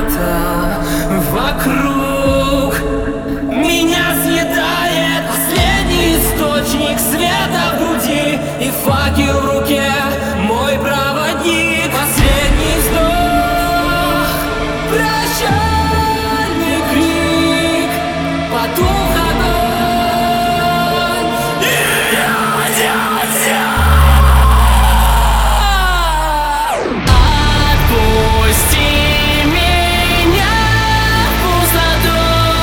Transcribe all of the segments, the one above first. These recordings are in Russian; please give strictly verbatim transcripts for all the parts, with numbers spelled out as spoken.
темнота вокруг. Меня съедает последний источник света в груди, и факел в руке мой проводник. Последний вздох, прощальный крик, потух огонь, и я оделся. Отпусти меня в пустоту.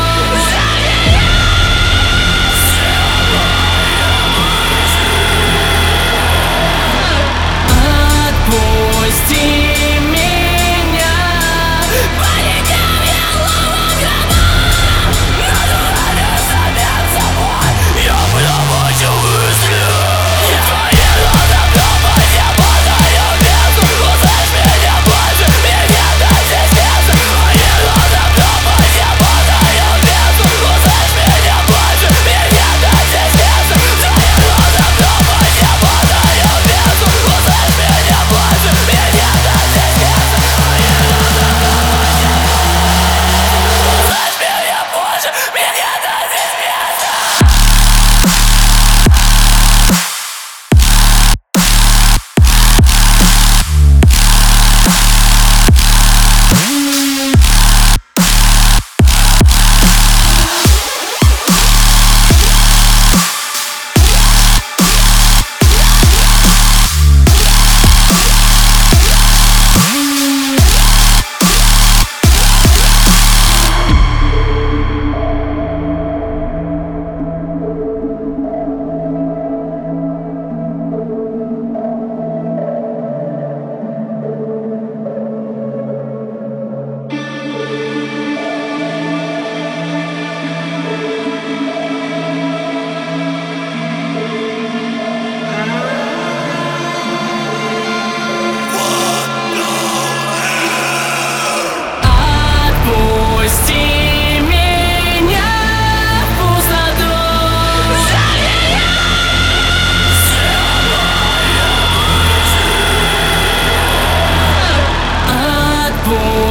Отпусти меня, полетел я ломограна. Натурально самим собой я плаваю мысли. Твои глаза пропасть, я падаю в бездну. Услышь меня больше, меня дальше снится. Твои глаза пропасть, я падаю в бездну. Услышь меня больше, меня дальше снится. Твои глаза пропасть, я падаю в бездну. Услышь меня больше, меня дальше снится. Твои глаза пропасть, я услышь меня больше, меня дальше снится. Отпусти меня в пустоту. Отпусти